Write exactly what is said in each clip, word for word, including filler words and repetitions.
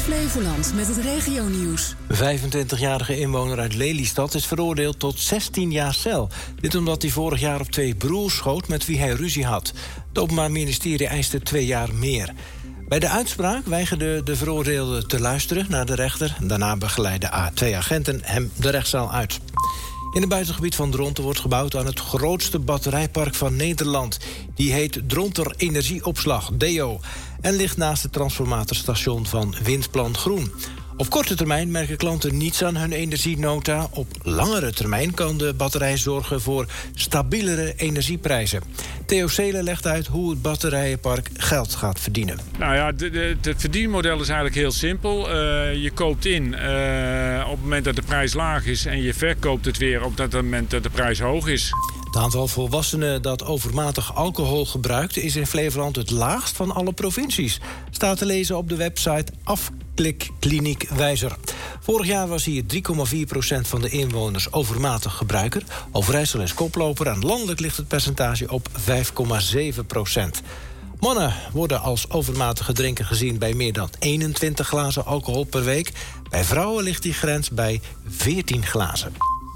Flevoland met het regionieuws. vijfentwintigjarige inwoner uit Lelystad is veroordeeld tot zestien jaar cel. Dit omdat hij vorig jaar op twee broers schoot met wie hij ruzie had. Het Openbaar Ministerie eiste twee jaar meer. Bij de uitspraak weigerde de veroordeelde te luisteren naar de rechter. Daarna begeleidden twee agenten hem de rechtszaal uit. In het buitengebied van Dronten wordt gebouwd aan het grootste batterijpark van Nederland. Die heet Dronter Energieopslag, D O, en ligt naast het transformatorstation van Windplan Groen. Op korte termijn merken klanten niets aan hun energienota. Op langere termijn kan de batterij zorgen voor stabielere energieprijzen. Theo Seelen legt uit hoe het batterijenpark geld gaat verdienen. Nou ja, de, de, het verdienmodel is eigenlijk heel simpel. Uh, je koopt in uh, op het moment dat de prijs laag is en je verkoopt het weer op het moment dat de prijs hoog is. Het aantal volwassenen dat overmatig alcohol gebruikt is in Flevoland het laagst van alle provincies. Staat te lezen op de website Afklikkliniek Wijzer. Vorig jaar was hier drie komma vier procent van de inwoners overmatig gebruiker. Overijssel is koploper en landelijk ligt het percentage op vijf komma zeven procent. Mannen worden als overmatige drinker gezien bij meer dan eenentwintig glazen alcohol per week. Bij vrouwen ligt die grens bij veertien glazen.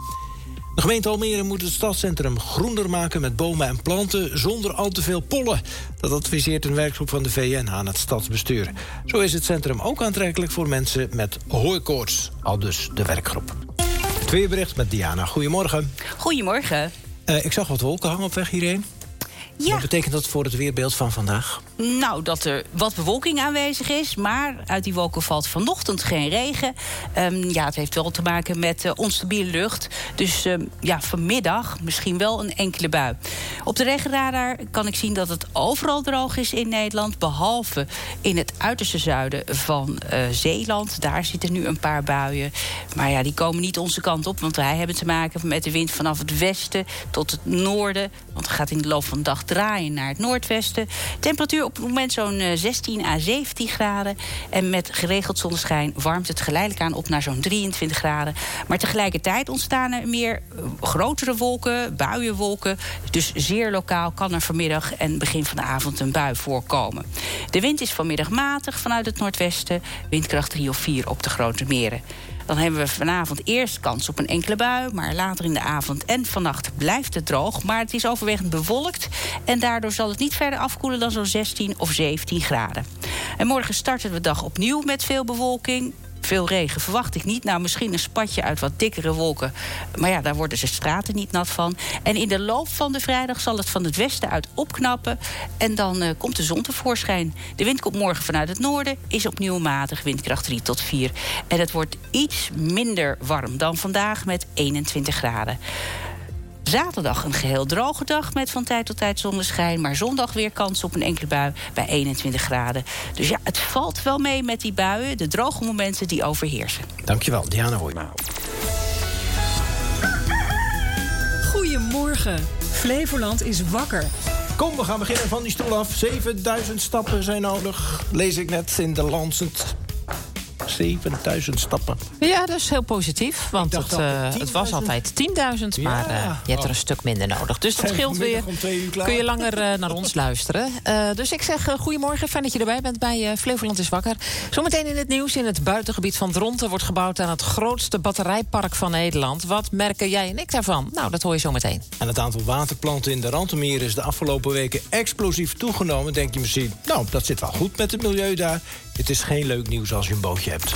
De gemeente Almere moet het stadscentrum groener maken met bomen en planten zonder al te veel pollen. Dat adviseert een werkgroep van de V N aan het stadsbestuur. Zo is het centrum ook aantrekkelijk voor mensen met hooikoorts, aldus de werkgroep. Het weerbericht met Diana. Goedemorgen. Goedemorgen. Uh, ik zag wat wolken hangen op weg hierheen. Ja. Wat betekent dat voor het weerbeeld van vandaag? Nou, dat er wat bewolking aanwezig is, maar uit die wolken valt vanochtend geen regen. Um, ja, het heeft wel te maken met uh, onstabiele lucht. Dus um, ja, vanmiddag misschien wel een enkele bui. Op de regenradar kan ik zien dat het overal droog is in Nederland, behalve in het uiterste zuiden van uh, Zeeland. Daar zitten nu een paar buien. Maar ja, die komen niet onze kant op, want wij hebben te maken met de wind vanaf het westen tot het noorden. Want het gaat in de loop van de dag draaien naar het noordwesten. Temperatuur op het moment zo'n zestien à zeventien graden. En met geregeld zonneschijn warmt het geleidelijk aan op naar zo'n drieëntwintig graden. Maar tegelijkertijd ontstaan er meer grotere wolken, buienwolken. Dus zeer lokaal kan er vanmiddag en begin van de avond een bui voorkomen. De wind is vanmiddag matig vanuit het noordwesten. Windkracht drie of vier op de grote meren. Dan hebben we vanavond eerst kans op een enkele bui, maar later in de avond en vannacht blijft het droog. Maar het is overwegend bewolkt en daardoor zal het niet verder afkoelen dan zo'n zestien of zeventien graden. En morgen starten we de dag opnieuw met veel bewolking. Veel regen verwacht ik niet. Nou, misschien een spatje uit wat dikkere wolken. Maar ja, daar worden de straten niet nat van. En in de loop van de vrijdag zal het van het westen uit opknappen. En dan uh, komt de zon tevoorschijn. De wind komt morgen vanuit het noorden. Is opnieuw matig, windkracht drie tot vier. En het wordt iets minder warm dan vandaag met eenentwintig graden. Zaterdag een geheel droge dag met van tijd tot tijd zonneschijn. Maar zondag weer kans op een enkele bui bij eenentwintig graden. Dus ja, het valt wel mee met die buien. De droge momenten die overheersen. Dankjewel, Diana Hoijma. Goedemorgen. Flevoland is wakker. Kom, we gaan beginnen van die stoel af. zevenduizend stappen zijn nodig. Lees ik net in de Lancet. zevenduizend stappen. Ja, dat is heel positief. Want het, uh, het was altijd tienduizend, maar uh, je hebt er een stuk minder nodig. Dus dat scheelt weer. Kun je langer uh, naar ons luisteren. Uh, dus ik zeg uh, goedemorgen, fijn dat je erbij bent bij uh, Flevoland is wakker. Zometeen in het nieuws. In het buitengebied van Dronten wordt gebouwd aan het grootste batterijpark van Nederland. Wat merken jij en ik daarvan? Nou, dat hoor je zometeen. En het aantal waterplanten in de Rantenmeren is de afgelopen weken explosief toegenomen. Denk je misschien, nou, dat zit wel goed met het milieu daar. Het is geen leuk nieuws als je een bootje hebt.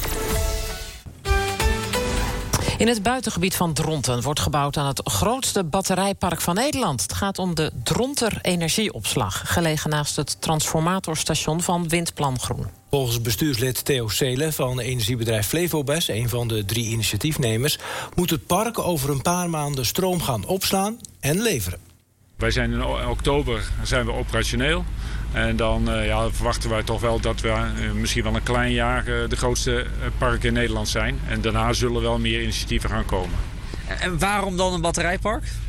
In het buitengebied van Dronten wordt gebouwd aan het grootste batterijpark van Nederland. Het gaat om de Dronter Energieopslag, gelegen naast het transformatorstation van Windplan Groen. Volgens bestuurslid Theo Seelen van energiebedrijf Flevobes, een van de drie initiatiefnemers, moet het park over een paar maanden stroom gaan opslaan en leveren. Wij zijn in oktober zijn we operationeel. En dan uh, ja, verwachten wij toch wel dat we uh, misschien wel een klein jaar uh, de grootste uh, park in Nederland zijn. En daarna zullen wel meer initiatieven gaan komen. En waarom dan een batterijpark?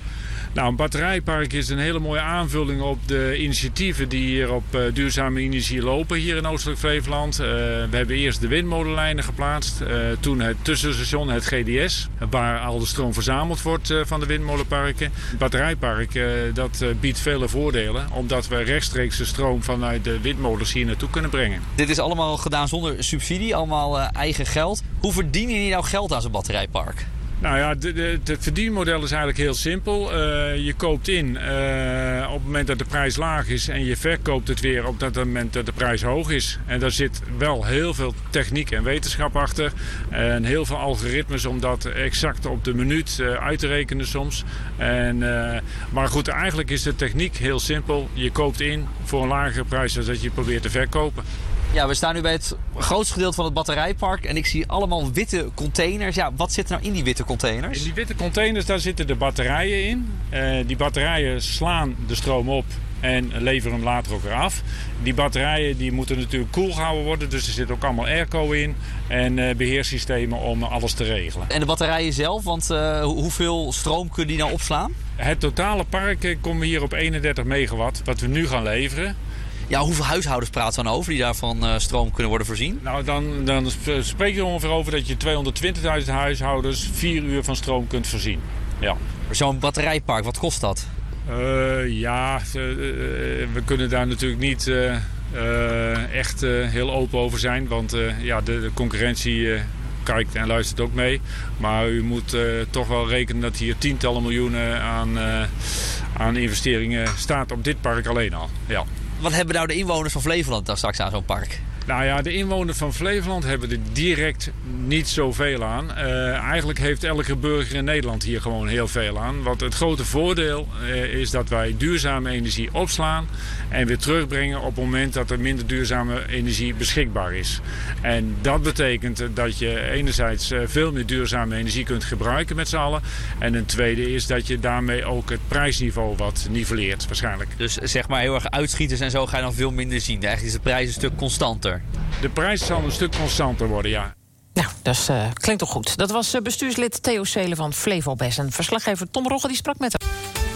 Nou, een batterijpark is een hele mooie aanvulling op de initiatieven die hier op uh, duurzame energie lopen hier in Oostelijk Flevoland. Uh, we hebben eerst de windmolenlijnen geplaatst, uh, toen het tussenstation, het G D S, waar al de stroom verzameld wordt uh, van de windmolenparken. Het batterijpark uh, dat uh, biedt vele voordelen, omdat we rechtstreeks de stroom vanuit de windmolens hier naartoe kunnen brengen. Dit is allemaal gedaan zonder subsidie, allemaal uh, eigen geld. Hoe verdienen jullie nou geld aan zo'n batterijpark? Nou ja, het verdienmodel is eigenlijk heel simpel. Uh, je koopt in uh, op het moment dat de prijs laag is en je verkoopt het weer op het moment dat de prijs hoog is. En daar zit wel heel veel techniek en wetenschap achter. En heel veel algoritmes om dat exact op de minuut uh, uit te rekenen soms. En, uh, maar goed, eigenlijk is de techniek heel simpel. Je koopt in voor een lagere prijs dan dat je probeert te verkopen. Ja, we staan nu bij het grootste gedeelte van het batterijpark en ik zie allemaal witte containers. Ja, wat zit er nou in die witte containers? In die witte containers, daar zitten de batterijen in. Uh, die batterijen slaan de stroom op en leveren hem later ook weer af. Die batterijen die moeten natuurlijk koel gehouden worden, dus er zit ook allemaal airco in en uh, beheerssystemen om alles te regelen. En de batterijen zelf, want uh, hoeveel stroom kunnen die nou opslaan? Het totale park uh, komt hier op eenendertig megawatt, wat we nu gaan leveren. Ja, hoeveel huishoudens praten we dan over die daarvan uh, stroom kunnen worden voorzien? Nou, dan, dan spreek je er ongeveer over dat je tweehonderdtwintigduizend huishoudens vier uur van stroom kunt voorzien. Ja. Zo'n batterijpark, wat kost dat? Uh, ja, uh, we kunnen daar natuurlijk niet uh, uh, echt uh, heel open over zijn. Want uh, ja, de, de concurrentie uh, kijkt en luistert ook mee. Maar u moet uh, toch wel rekenen dat hier tientallen miljoenen aan, uh, aan investeringen staat op dit park alleen al. Ja. Wat hebben nou de inwoners van Flevoland dan straks aan zo'n park? Nou ja, de inwoners van Flevoland hebben er direct niet zoveel aan. Uh, eigenlijk heeft elke burger in Nederland hier gewoon heel veel aan. Want het grote voordeel uh, is dat wij duurzame energie opslaan en weer terugbrengen op het moment dat er minder duurzame energie beschikbaar is. En dat betekent dat je enerzijds uh, veel meer duurzame energie kunt gebruiken met z'n allen. En een tweede is dat je daarmee ook het prijsniveau wat nivelleert waarschijnlijk. Dus zeg maar heel erg uitschieters en zo ga je dan veel minder zien. Eigenlijk is de prijs een stuk constanter. De prijs zal een stuk constanter worden, ja. Nou, dat uh, klinkt toch goed. Dat was uh, bestuurslid Theo Seelen van Flevobes. En verslaggever Tom Rogge die sprak met hem.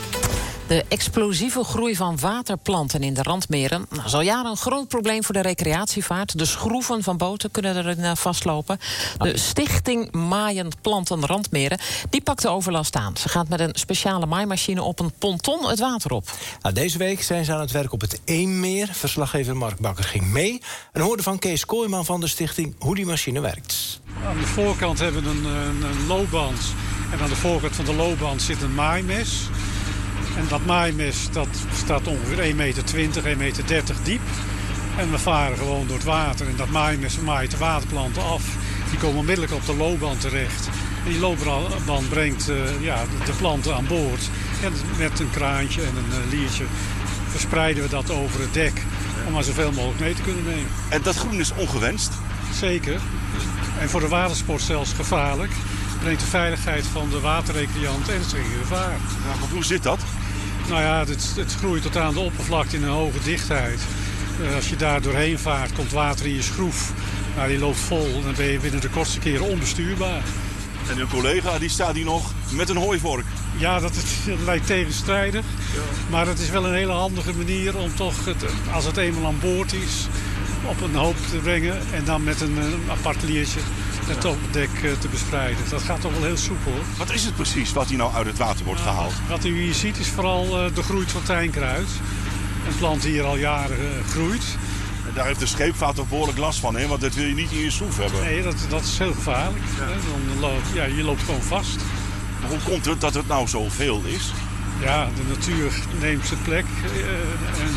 De explosieve groei van waterplanten in de randmeren nou, is al jaren een groot probleem voor de recreatievaart. De schroeven van boten kunnen erin uh, vastlopen. De Stichting Maaiend Planten Randmeren die pakt de overlast aan. Ze gaat met een speciale maaimachine op een ponton het water op. Nou, deze week zijn ze aan het werk op het Eemmeer. Verslaggever Mark Bakker ging mee en hoorde van Kees Kooijman van de stichting hoe die machine werkt. Aan de voorkant hebben we een, een, een loopband. En aan de voorkant van de loopband zit een maaimes. En dat maaimes dat staat ongeveer één meter twintig, één meter dertig diep. En we varen gewoon door het water. En dat maaimes maait de waterplanten af. Die komen onmiddellijk op de loopband terecht. En die loopband brengt uh, ja, de, de planten aan boord. En met een kraantje en een uh, liertje verspreiden we dat over het dek. Om maar zoveel mogelijk mee te kunnen nemen. En dat groen is ongewenst? Zeker. En voor de watersport zelfs gevaarlijk. Brengt de veiligheid van de waterrecreant en het gevaar. Ja, maar hoe zit dat? Nou ja, het, het groeit tot aan de oppervlakte in een hoge dichtheid. Uh, als je daar doorheen vaart, komt water in je schroef. Nou, die loopt vol. Dan ben je binnen de kortste keren onbestuurbaar. En uw collega die staat hier nog met een hooivork. Ja, dat, het, dat lijkt tegenstrijdig. Ja. Maar het is wel een hele handige manier om toch, het, als het eenmaal aan boord is, op een hoop te brengen. En dan met een, een apart liertje het op het dek te bespreiden. Dat gaat toch wel heel soepel. Wat is het precies wat hier nou uit het water wordt gehaald? Uh, wat u hier ziet is vooral uh, de groei van tijnkruid. Een plant die hier al jaren uh, groeit. En daar heeft de scheepvaart toch behoorlijk last van, hè? Want dat wil je niet in je schroef hebben. Nee, dat, dat is heel gevaarlijk. Ja. Dan loop, ja, je loopt gewoon vast. Maar hoe komt het dat het nou zoveel is? Ja, de natuur neemt zijn plek. Uh, en,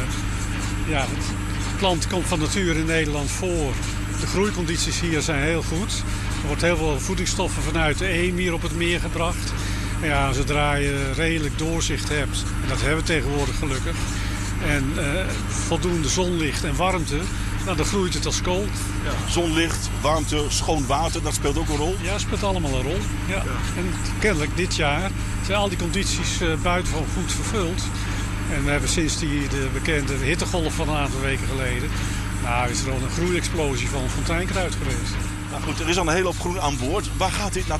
uh, ja, de plant komt van nature in Nederland voor. De groeicondities hier zijn heel goed. Er wordt heel veel voedingsstoffen vanuit de Eem hier op het meer gebracht. En ja, zodra je redelijk doorzicht hebt, en dat hebben we tegenwoordig gelukkig, en uh, voldoende zonlicht en warmte, nou, dan groeit het als kool. Ja. Zonlicht, warmte, schoon water, dat speelt ook een rol? Ja, dat speelt allemaal een rol. Ja. Ja. En kennelijk dit jaar zijn al die condities uh, buitengewoon goed vervuld. En we hebben sinds die de bekende hittegolf van een aantal weken geleden, nou, is er al een groeiexplosie van fonteinkruid geweest. Nou goed, er is al een hele hoop groen aan boord. Waar gaat dit naartoe?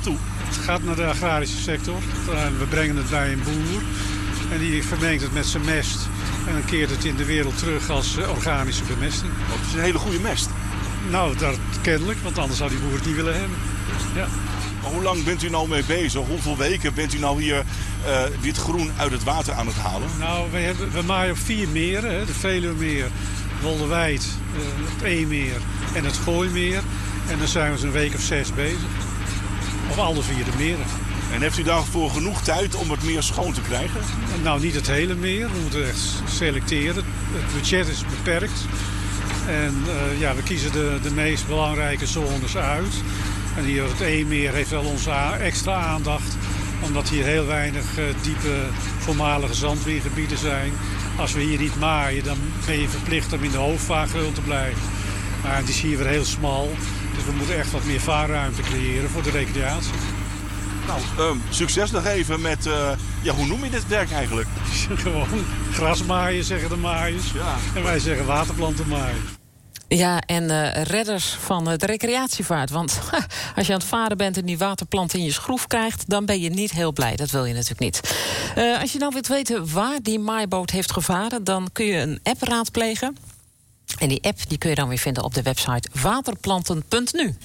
Het gaat naar de agrarische sector. We brengen het bij een boer. En die vermengt het met zijn mest. En dan keert het in de wereld terug als organische bemesting. Dat is een hele goede mest. Nou, dat kennelijk, want anders zou die boer het niet willen hebben. Ja. Maar hoe lang bent u nou mee bezig? Hoeveel weken bent u nou hier uh, dit groen uit het water aan het halen? Nou, we, hebben, we maaien op vier meren. Hè, de Veluwemeer, Wolderwijd, uh, het Eemmeer en het Gooimeer. En dan zijn we zo'n week of zes bezig. Op alle vier de meren. En heeft u daarvoor genoeg tijd om het meer schoon te krijgen? Nou, niet het hele meer. We moeten echt selecteren. Het budget is beperkt. En uh, ja, we kiezen de, de meest belangrijke zones uit. En hier het Eemmeer heeft wel onze extra aandacht. Omdat hier heel weinig uh, diepe voormalige zandweergebieden zijn. Als we hier niet maaien, dan ben je verplicht om in de hoofdvaargeul te blijven. Maar het is hier weer heel smal. Dus we moeten echt wat meer vaarruimte creëren voor de recreatie. Nou, um, succes nog even met, uh, ja, hoe noem je dit werk eigenlijk? Gewoon grasmaaien, zeggen de maaiers. Ja. En wij zeggen waterplanten maaien. Ja, en uh, redders van uh, de recreatievaart. Want als je aan het varen bent en die waterplanten in je schroef krijgt, dan ben je niet heel blij. Dat wil je natuurlijk niet. Uh, als je nou wilt weten waar die maaiboot heeft gevaren, dan kun je een app raadplegen. En die app die kun je dan weer vinden op de website waterplanten punt nu.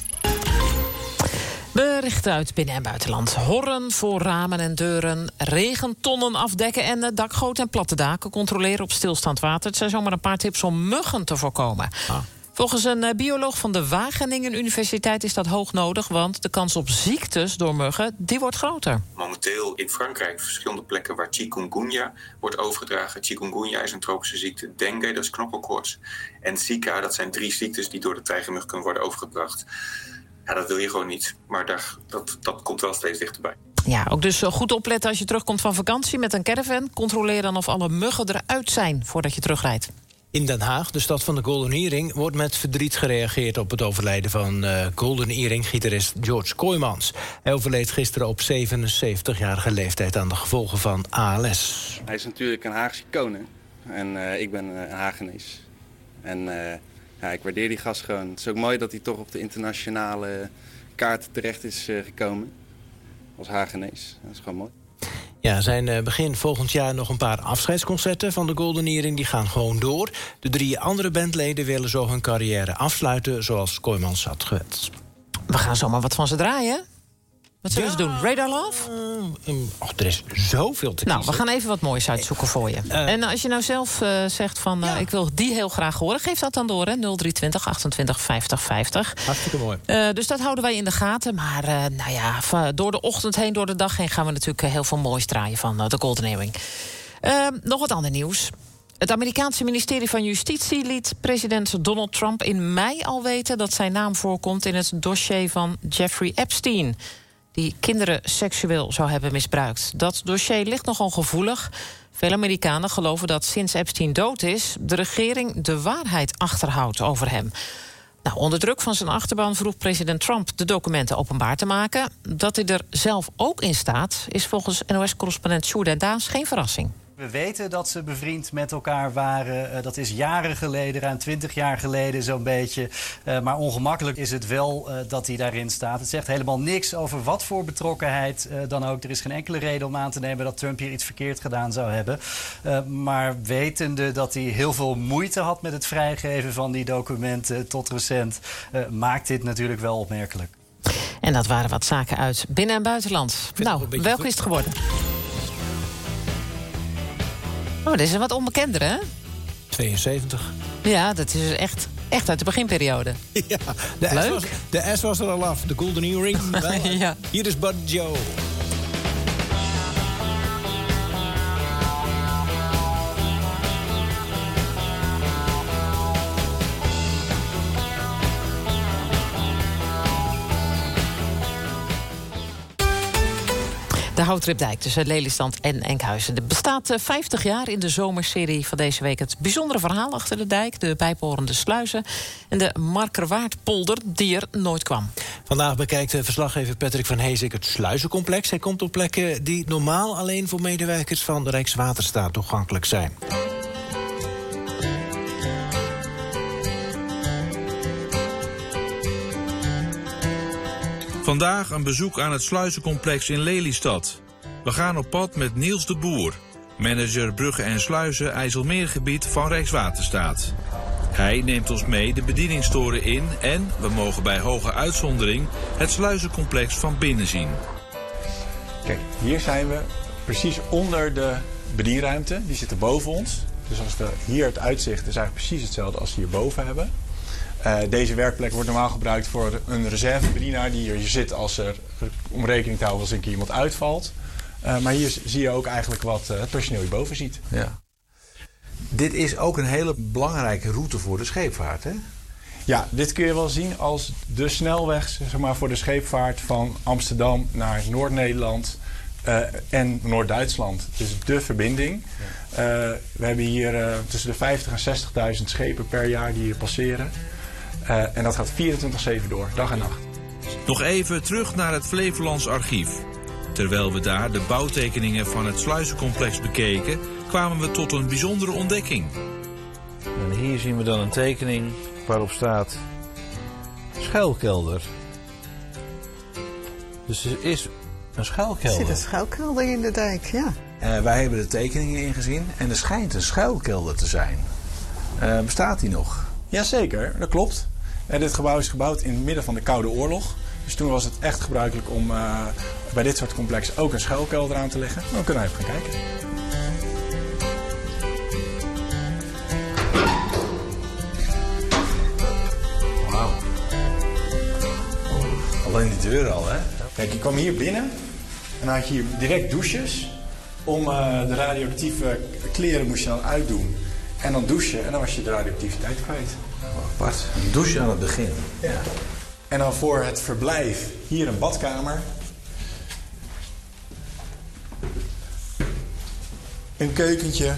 Berichten uit binnen- en buitenland. Horren voor ramen en deuren, regentonnen afdekken en dakgoten en platte daken controleren op stilstaand water. Het zijn zomaar een paar tips om muggen te voorkomen. Ah. Volgens een bioloog van de Wageningen Universiteit is dat hoog nodig, want de kans op ziektes door muggen die wordt groter. Momenteel in Frankrijk verschillende plekken waar chikungunya wordt overgedragen. Chikungunya is een tropische ziekte, dengue, dat is knokkelkoorts. En Zika, dat zijn drie ziektes die door de tijgermug kunnen worden overgebracht. Ja, dat wil je gewoon niet, maar daar, dat, dat komt wel steeds dichterbij. Ja, ook dus goed opletten als je terugkomt van vakantie met een caravan. Controleer dan of alle muggen eruit zijn voordat je terugrijdt. In Den Haag, de stad van de Golden Earring, wordt met verdriet gereageerd op het overlijden van uh, Golden Earring-gitarist George Kooijmans. Hij overleed gisteren op zevenenzeventigjarige leeftijd aan de gevolgen van A L S. Hij is natuurlijk een Haagse icoon, hè? En uh, ik ben uh, een Hagenees. En uh, ja, ik waardeer die gast gewoon. Het is ook mooi dat hij toch op de internationale kaart terecht is uh, gekomen. Als Hagenees. Dat is gewoon mooi. Ja, zijn uh, begin volgend jaar nog een paar afscheidsconcerten van de Golden Earring. Die gaan gewoon door. De drie andere bandleden willen zo hun carrière afsluiten zoals Kooijmans had gewenst. We gaan zomaar wat van ze draaien. Wat zullen ja, ze doen? Radar Love? Uh, oh, er is zoveel te Nou, kiezen. we gaan even wat moois uitzoeken voor je. Uh, en als je nou zelf uh, zegt van, uh, ja. ik wil die heel graag horen, geef dat dan door, hè? nul drie twintig achtentwintig vijftig vijftig. Hartstikke mooi. Uh, dus dat houden wij in de gaten. Maar uh, nou ja, door de ochtend heen, door de dag heen, gaan we natuurlijk heel veel moois draaien van uh, de Golden Earring. Uh, nog wat ander nieuws. Het Amerikaanse ministerie van Justitie liet president Donald Trump in mei al weten dat zijn naam voorkomt in het dossier van Jeffrey Epstein, die kinderen seksueel zou hebben misbruikt. Dat dossier ligt nogal gevoelig. Veel Amerikanen geloven dat sinds Epstein dood is, de regering de waarheid achterhoudt over hem. Nou, onder druk van zijn achterban vroeg president Trump de documenten openbaar te maken. Dat hij er zelf ook in staat, is volgens N O S-correspondent Sjoerd Daas geen verrassing. We weten dat ze bevriend met elkaar waren. Uh, dat is jaren geleden, ruim twintig jaar geleden zo'n beetje. Uh, maar ongemakkelijk is het wel uh, dat hij daarin staat. Het zegt helemaal niks over wat voor betrokkenheid uh, dan ook. Er is geen enkele reden om aan te nemen dat Trump hier iets verkeerd gedaan zou hebben. Uh, maar wetende dat hij heel veel moeite had met het vrijgeven van die documenten tot recent, Uh, maakt dit natuurlijk wel opmerkelijk. En dat waren wat zaken uit binnen- en buitenland. Nou, welke is het geworden? Oh, dit is een wat onbekender, hè? tweeënzeventig. Ja, dat is echt, echt uit de beginperiode. Ja, de S, was, de S was er al af. De Golden Earring. Ja. Hier is Bud Joe. De Houtripdijk tussen Lelystad en Enkhuizen. Het bestaat vijftig jaar in de zomerserie van deze week. Het bijzondere verhaal achter de dijk, de bijbehorende sluizen en de Markerwaardpolder die er nooit kwam. Vandaag bekijkt verslaggever Patrick van Heesik het sluizencomplex. Hij komt op plekken die normaal alleen voor medewerkers van de Rijkswaterstaat toegankelijk zijn. Vandaag een bezoek aan het sluizencomplex in Lelystad. We gaan op pad met Niels de Boer, manager Bruggen en Sluizen IJsselmeergebied van Rijkswaterstaat. Hij neemt ons mee de bedieningstoren in en we mogen bij hoge uitzondering het sluizencomplex van binnen zien. Kijk, hier zijn we precies onder de bedienruimte. Die zit er boven ons. Dus als we hier het uitzicht is eigenlijk precies hetzelfde als we hierboven hebben. Uh, deze werkplek wordt normaal gebruikt voor een reservebedienaar die hier zit als er, om rekening te houden als er een keer iemand uitvalt. Uh, maar hier zie je ook eigenlijk wat uh, het personeel hierboven ziet. Ja. Dit is ook een hele belangrijke route voor de scheepvaart, hè? Ja, dit kun je wel zien als de snelweg zeg maar, voor de scheepvaart van Amsterdam naar Noord-Nederland uh, en Noord-Duitsland. Dus de verbinding. Uh, we hebben hier uh, tussen de vijftig en zestigduizend schepen per jaar die hier passeren. Uh, en dat gaat vierentwintig zeven door, dag en nacht. Nog even terug naar het Flevolands archief. Terwijl we daar de bouwtekeningen van het sluizencomplex bekeken, kwamen we tot een bijzondere ontdekking. En hier zien we dan een tekening waarop staat schuilkelder. Dus er is een schuilkelder. Er zit een schuilkelder in de dijk, ja. Uh, wij hebben de tekeningen ingezien en er schijnt een schuilkelder te zijn. Uh, bestaat die nog? Jazeker, dat klopt. En dit gebouw is gebouwd in het midden van de Koude Oorlog. Dus toen was het echt gebruikelijk om uh, bij dit soort complexen ook een schuilkelder aan te leggen. Nou, we kunnen even gaan kijken. Wauw. Alleen die deur al, hè? Kijk, je kwam hier binnen en dan had je hier direct douches. Om uh, de radioactieve kleren moest je dan uitdoen. En dan douchen en dan was je de radioactiviteit kwijt. Apart. Een douche aan het begin. Ja. En dan voor het verblijf hier een badkamer. Een keukentje.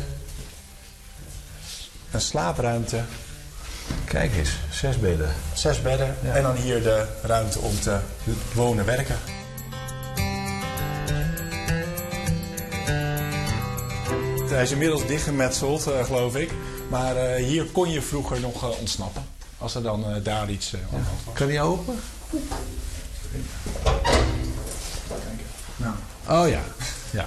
Een slaapruimte. Kijk eens, zes bedden. Zes bedden. Ja. En dan hier de ruimte om te wonen, werken. Hij is inmiddels dichtgemetseld, uh, geloof ik. Maar uh, hier kon je vroeger nog uh, ontsnappen. Als er dan uh, daar iets uh, aan de hand was. Kan die open? Nou. Oh ja. Ja.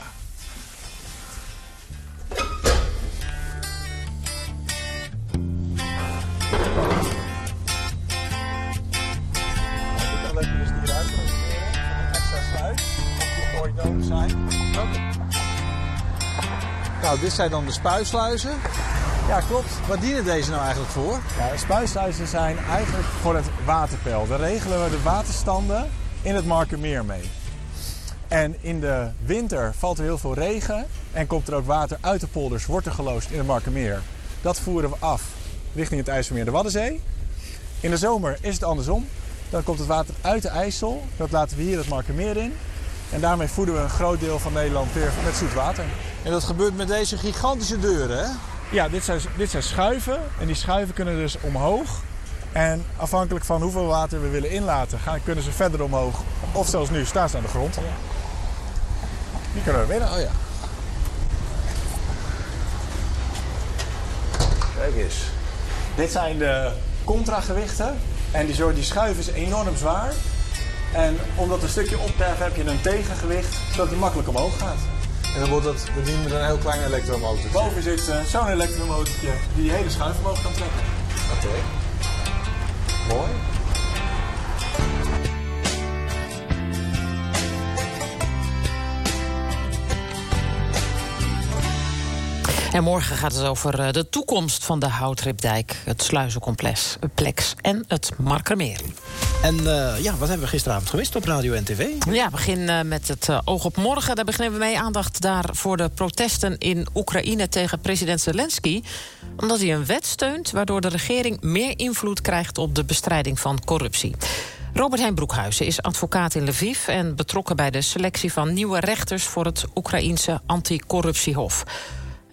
Nou, dit zijn dan de spuisluizen. Ja, klopt. Wat dienen deze nou eigenlijk voor? Ja, de spuisluizen zijn eigenlijk voor het waterpeil. Daar regelen we de waterstanden in het Markermeer mee. En in de winter valt er heel veel regen en komt er ook water uit de polders, wordt er geloosd in het Markermeer. Dat voeren we af richting het IJsselmeer de Waddenzee. In de zomer is het andersom. Dan komt het water uit de IJssel. Dat laten we hier het Markermeer in. En daarmee voeden we een groot deel van Nederland weer met zoet water. En dat gebeurt met deze gigantische deuren, hè? Ja, dit zijn, dit zijn schuiven. En die schuiven kunnen dus omhoog. En afhankelijk van hoeveel water we willen inlaten, gaan, kunnen ze verder omhoog. Of zelfs nu staan ze aan de grond. Die kunnen we winnen. Oh ja. Kijk eens. Dit zijn de contragewichten. En die, die schuif is enorm zwaar. En om dat een stukje op te heffen heb je een tegengewicht, zodat die makkelijk omhoog gaat. En dan wordt dat bediend met een heel klein elektromotortje. Boven zit uh, zo'n elektromotortje die die hele schuif omhoog kan trekken. Oké. Okay. Mooi. En morgen gaat het over de toekomst van de Houtripdijk, het sluizencomplex en het Markermeer. En uh, ja, wat hebben we gisteravond gemist op radio en tv? Ja, begin uh, met het uh, oog op morgen. Daar beginnen we mee. Aandacht daar voor de protesten in Oekraïne tegen president Zelensky. Omdat hij een wet steunt waardoor de regering meer invloed krijgt op de bestrijding van corruptie. Robert Hein Broekhuizen is advocaat in Lviv en betrokken bij de selectie van nieuwe rechters voor het Oekraïense anticorruptiehof.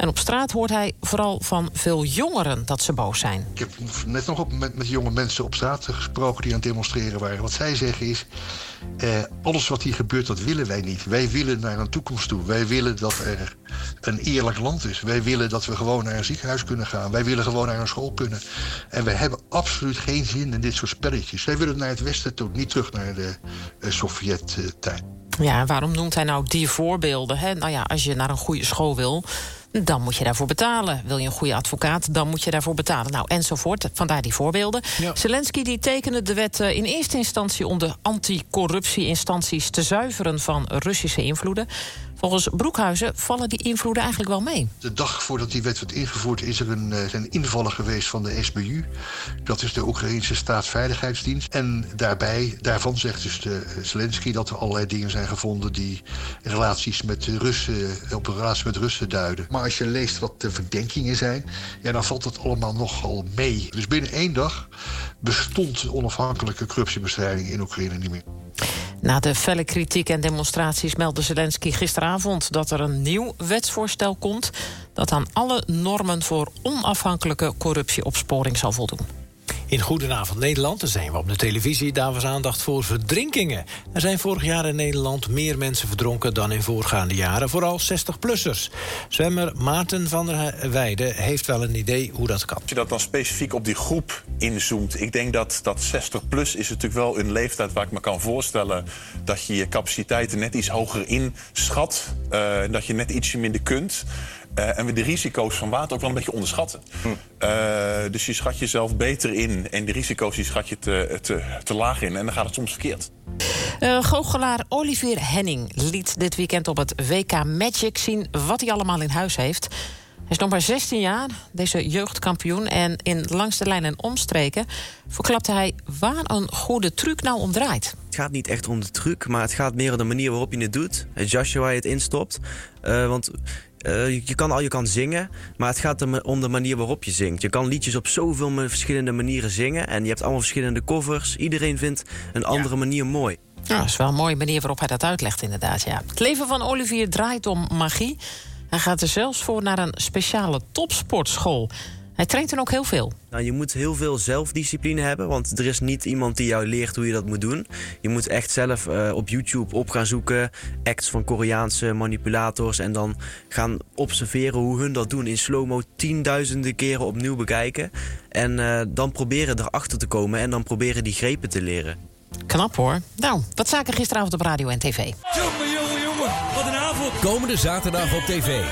En op straat hoort hij vooral van veel jongeren dat ze boos zijn. Ik heb net nog op met, met jonge mensen op straat gesproken die aan het demonstreren waren. Wat zij zeggen is, eh, alles wat hier gebeurt, dat willen wij niet. Wij willen naar een toekomst toe. Wij willen dat er een eerlijk land is. Wij willen dat we gewoon naar een ziekenhuis kunnen gaan. Wij willen gewoon naar een school kunnen. En wij hebben absoluut geen zin in dit soort spelletjes. Wij willen naar het westen toe, niet terug naar de uh, Sovjet-tijd. Ja, en waarom noemt hij nou die voorbeelden? Hè? Nou ja, als je naar een goede school wil, dan moet je daarvoor betalen. Wil je een goede advocaat, dan moet je daarvoor betalen. Nou, enzovoort. Vandaar die voorbeelden. Ja. Zelensky die tekende de wet in eerste instantie om de anticorruptie-instanties te zuiveren van Russische invloeden. Volgens Broekhuizen vallen die invloeden eigenlijk wel mee. De dag voordat die wet werd ingevoerd is er een, zijn invallen geweest van de S B U. Dat is de Oekraïnse staatsveiligheidsdienst. En daarbij, daarvan zegt dus de Zelensky dat er allerlei dingen zijn gevonden die relaties met Russen, op een relatie met Russen duiden. Maar als je leest wat de verdenkingen zijn, ja, dan valt het allemaal nogal mee. Dus binnen één dag bestond onafhankelijke corruptiebestrijding in Oekraïne niet meer. Na de felle kritiek en demonstraties meldde Zelensky gisteravond dat er een nieuw wetsvoorstel komt dat aan alle normen voor onafhankelijke corruptieopsporing zal voldoen. In Goedenavond Nederland, daar zijn we op de televisie. Daar was aandacht voor verdrinkingen. Er zijn vorig jaar in Nederland meer mensen verdronken dan in voorgaande jaren. Vooral zestig-plussers. Zwemmer Maarten van der Weijden heeft wel een idee hoe dat kan. Als je dat dan specifiek op die groep inzoomt. Ik denk dat, dat zestig-plus is natuurlijk wel een leeftijd waar ik me kan voorstellen dat je je capaciteiten net iets hoger inschat. Uh, dat je net ietsje minder kunt. Uh, en we de risico's van water ook wel een beetje onderschatten. Hm. Uh, dus je schat jezelf beter in en de risico's die schat je te, te, te laag in. En dan gaat het soms verkeerd. Uh, goochelaar Olivier Henning liet dit weekend op het W K Magic zien wat hij allemaal in huis heeft. Hij is nog maar zestien jaar, deze jeugdkampioen. En in Langs de Lijn en Omstreken verklapte hij waar een goede truc nou om draait. Het gaat niet echt om de truc, maar het gaat meer om de manier waarop je het doet. Het jasje waar je het instopt. Uh, want uh, je kan al je kan zingen, maar het gaat om de manier waarop je zingt. Je kan liedjes op zoveel verschillende manieren zingen. En je hebt allemaal verschillende covers. Iedereen vindt een andere ja. manier mooi. Ja, dat is wel een mooie manier waarop hij dat uitlegt inderdaad. Ja. Het leven van Olivier draait om magie. Hij gaat er zelfs voor naar een speciale topsportschool. Hij traint er ook heel veel. Nou, je moet heel veel zelfdiscipline hebben, want er is niet iemand die jou leert hoe je dat moet doen. Je moet echt zelf uh, op YouTube op gaan zoeken, acts van Koreaanse manipulators en dan gaan observeren hoe hun dat doen in slow-mo tienduizenden keren opnieuw bekijken. En uh, dan proberen erachter te komen en dan proberen die grepen te leren. Knap hoor. Nou, wat zaken gisteravond op radio en tv? Jongen, jongen, jongen, wat een avond. Komende zaterdag op tv.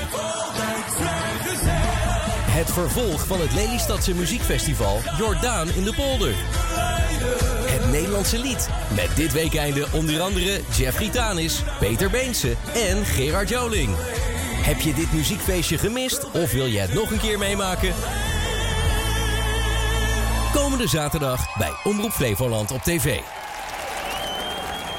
Het vervolg van het Lelystadse muziekfestival Jordaan in de Polder. Het Nederlandse lied. Met dit weekeinde onder andere Jeffrey Tanis, Peter Beense en Gerard Joling. Heb je dit muziekfeestje gemist of wil je het nog een keer meemaken? Komende zaterdag bij Omroep Flevoland op tv.